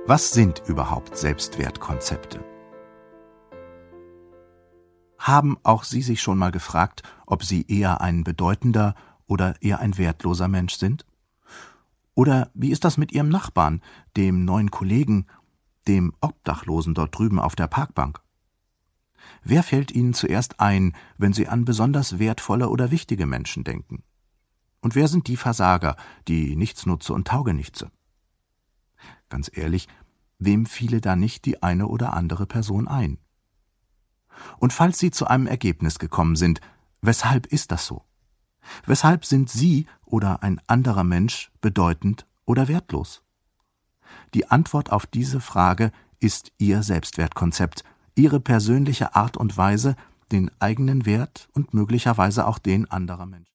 Was sind überhaupt Selbstwertkonzepte? Haben auch Sie sich schon mal gefragt, ob Sie eher ein bedeutender oder eher ein wertloser Mensch sind? Oder wie ist das mit Ihrem Nachbarn, dem neuen Kollegen, dem Obdachlosen dort drüben auf der Parkbank? Wer fällt Ihnen zuerst ein, wenn Sie an besonders wertvolle oder wichtige Menschen denken? Und wer sind die Versager, die Nichtsnutze und Taugenichtse? Ganz ehrlich, wem fiele da nicht die eine oder andere Person ein? Und falls Sie zu einem Ergebnis gekommen sind, weshalb ist das so? Weshalb sind Sie oder ein anderer Mensch bedeutend oder wertlos? Die Antwort auf diese Frage ist Ihr Selbstwertkonzept, Ihre persönliche Art und Weise, den eigenen Wert und möglicherweise auch den anderer Menschen